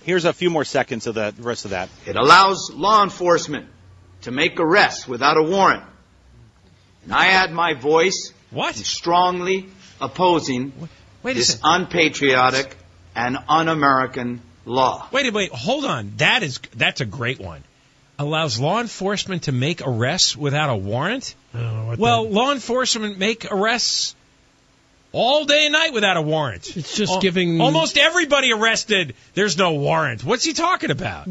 Here's a few more seconds of the rest of that. It allows law enforcement to make arrests without a warrant. And I add my voice in strongly opposing this unpatriotic and un-American law. Wait, hold on. That's a great one. Allows law enforcement to make arrests without a warrant? Law enforcement make arrests all day and night without a warrant. It's just giving... Almost everybody arrested, there's no warrant. What's he talking about?